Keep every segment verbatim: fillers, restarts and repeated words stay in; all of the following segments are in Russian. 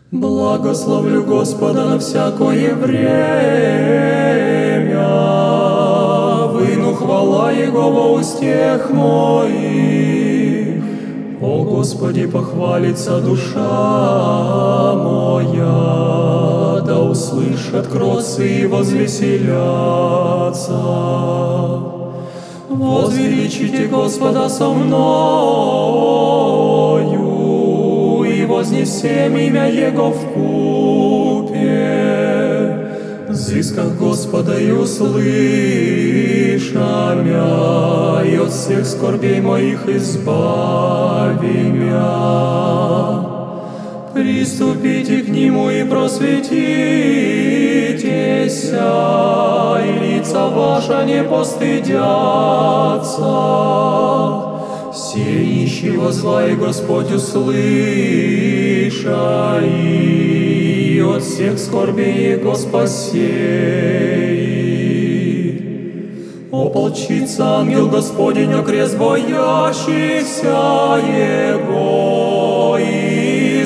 Благословлю Господа на всякое время, выну хвала Его во устех моих. О Господи, похвалится душа моя, да услышат кротцы и возвеселятся. Возвеличите Господа со мною, и вознесем имя Его вкупе. Взысках Господа и услыша мя, и от всех скорбей моих избави мя. Приступите к Нему и просветитесь, и лица ваши не постыдятся. Сей нищего зла и Господь услыша, и от всех скорбей Его спасей. Ополчится ангел Господень окрест боящихся Его, и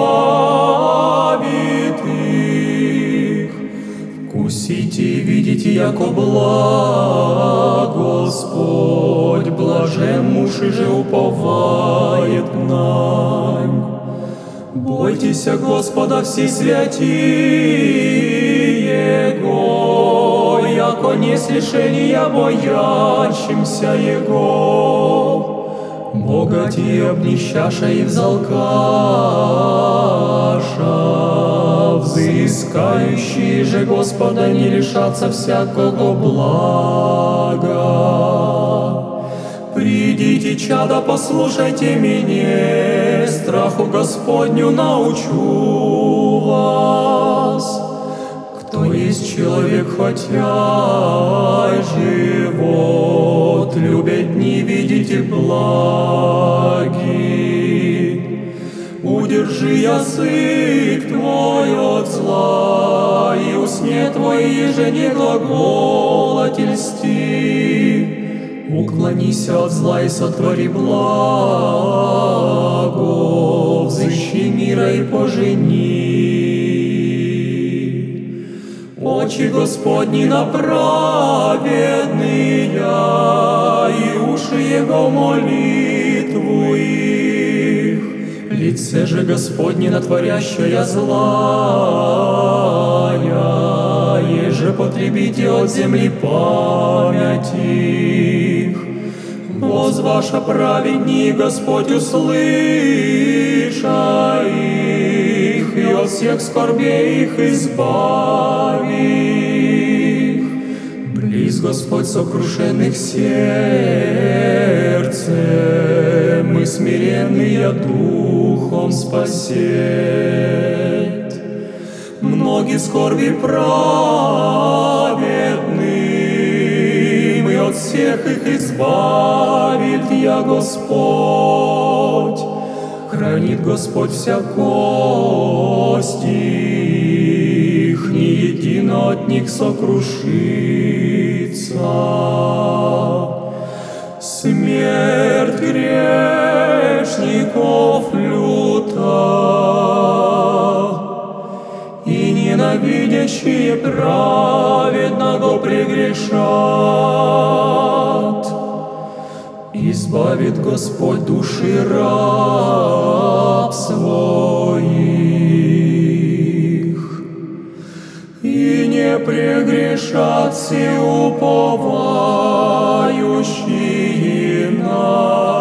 избавит их. Вкусите и видите, яко благ Господь, блажен муж и же уповает нань. Бойтесь Господа все святые Его, яко не слишения боящимся Его. Богати обнищаша и взалкаша, взыскающие же Господа не лишатся всякого блага. Придите, чада, послушайте меня, страху Господню научу вас. Кто есть человек, хотя и живот, любит не видите благи. Удержи язык твой от зла, и усне твои же не глаголательсти. Уклонись от зла и сотвори благо, взыщи мира и пожени. Очи Господни на праведные, и уши Его молитву их. Лице же Господне на творящая злая, еже потребите от земли память их. Воз ваша праведни, Господь услыша их, и от всех скорбей их избави их. Близ Господь сокрушенных сердцем, и смиренные духом спасет. Многие скорби праведным, и от всех их избавит я Господь. Хранит Господь вся кость их, ни едино от них сокрушится. Смерть грешников люта, и ненавидящие праведного прегрешат. Избавит Господь души раб своих, и не прегрешат все уповающие на